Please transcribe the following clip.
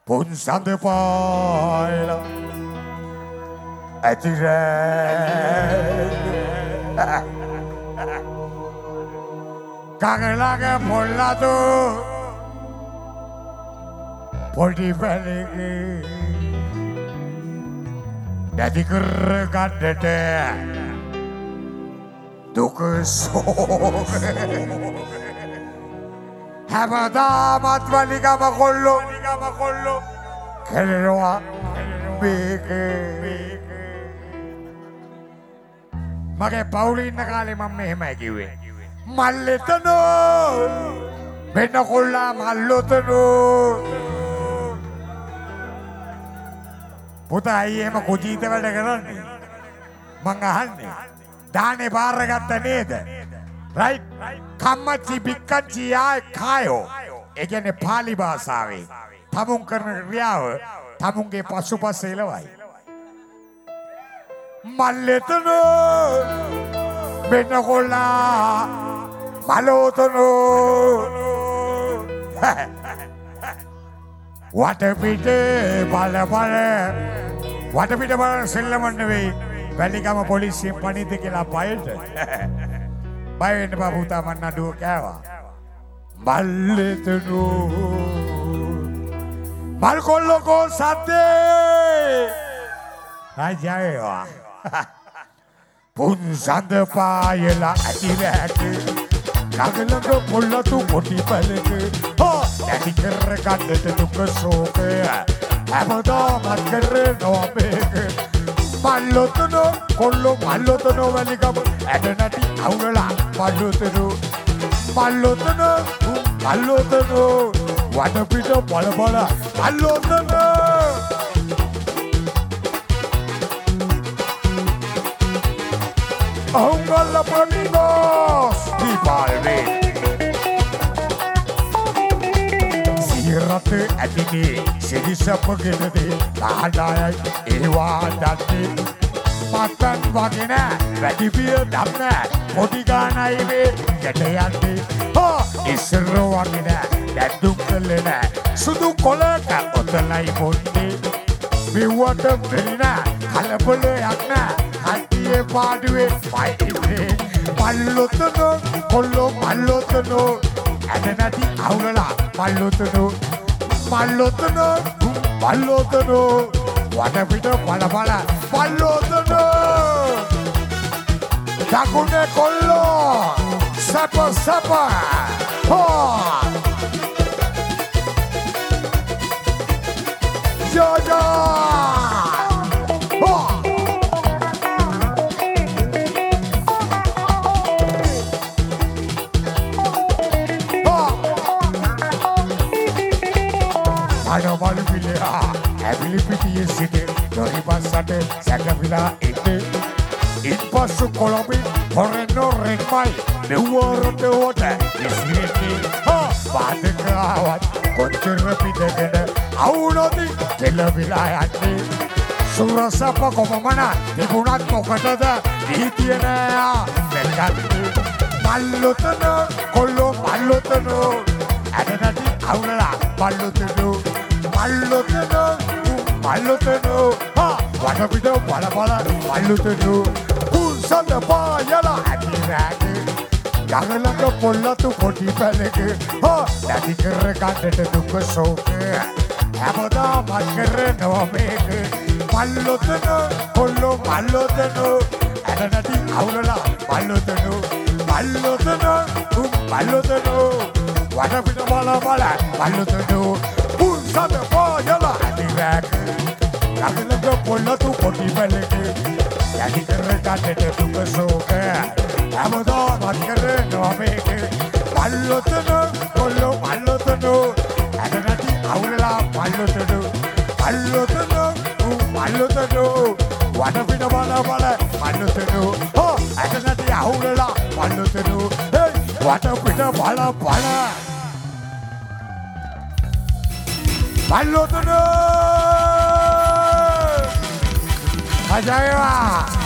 pun sande paila atire kagelaga pollatu podi pelege dadi kergadete duke sok හැමදාමත් වලිගම කොල්ලෝ කෙරෙනවා මේකේ මගේ පවුලේ ඉන්න කාලේ මම මෙහෙමයි කිව්වේ මල්ලෙතනෝ මෙන්න කොල්ලා මල්ලොතනෝ පුතා අයියේ එහෙම කුජීත වැඩ කරන්නේ මං අහන්නේ දානේ බාරගත්ත නේද right කම්මච්චි බික්කච්චි ආය කායෝ ඒ කියන්නේ පාලි භාෂාවේ තමුන් කරන ක්‍රියාව තමුන්ගේ පසුපස එළවයි මල්ලෙතනෝ මෙන්න කොල්ලා මලෝතනෝ වටපිටේ බල වටපිට බල සෙල්ලමක් නෙවෙයි වැලිගම පොලිසියෙන් පණිද්ද කියලා බයට බය වෙන්න බා පුතා මන් නඩුව කෑවා මල්ලෙතනෝ මල් කොල්ලකෝ සද්දේ රාජයවා පුන් සඳ පායලා ඇතිරැට කගලක පොල්ලතු කොටි පැලක හෝ දැඩි කර ගන්නට දුක ශෝක හැමදාමත් කරනවා මේක මල්ලොතනෝ කොල්ලෝ මල්ලොතනෝ වැලිගම ඇඩ නැටි අවුලලා මල්ලොතනෝ වටපිට බල මල්ලොතනෝ අහුංගල්ල පොඩිගෝස් දීපාල්වේ සිරත ඇතිනේ සිරිසපගෙනදේ තාඩායයි ඒවා දන්නේ මත්තන් වගෙන වැඩිපිය දන්න පොඩි ගානයි වේ ගැට යන්නේ හෝ ඉස්සර වගෙන දැද්දුම් කළේ නෑ සුදු කොලක ඔතලයි පොන්නේ මෙව්වට මෙරින කලබලයක් නෑ හත්තියේ පාඩුවේ පයින්නේ මල්ලොතනෝ කොල්ලෝ මල්ලොතනෝ ඇද නැති අවුලලා මල්ලොතනෝ වටපිට බල මල්ලොතනෝ දකුණේ කොල්ලෝ සප හෝ අඩවලු පිළා ඇවිලි පිටියේ සිට දොරිපස්සට සැකවිලා ඉන්නේ ඉන්පසු කොළඹි හොරෙන්නෝ රෙන්මයි දෙව්වරොටවට ඉසිරෙන්නේ පාදකාවත් කොච්චර පිටගෙන අවුනොදි කෙලවිලා යන්නේ සුරසප කොමමන තිබුණත් මොකටද නීතිය නෑ වැල්ගන්නේ මල්ලොතනෝ කොල්ලෝ මල්ලොතනෝ ඇද නැති අවුලලා මල්ලොතනෝ වටපිට බල මල්ලොතනෝ පුන්සඳ පායලා ඇතිරැට ගගලක පොල්ලතු කොටි පැලක නැති කර ගන්නට දුක ශෝක හැමදාමත් කරනවා මේක මල්ලොතනෝ කොල්ලෝ මල්ලොතනෝ ඇද නැති අවුලලා මල්ලොතනෝ වටපිට බල මල්ලොතනෝ පුන්සඳ පායලා ඇතිරැට ගගලක පොල්ලතු කොටි පැලක නැති කර ගන්නට දුක ශෝක හැමදාමත් කරනවා මේක මල්ලොතනෝ කොල්ලෝ මල්ලොතනෝ ඇද නැති අවුලලා මල්ලොතනෝ වටපිට බල මල්ලොතනෝ ඇද නැති අවුලලා මල්ලොතනෝ වටපිට බල මල්ලොතනෝ අජයවා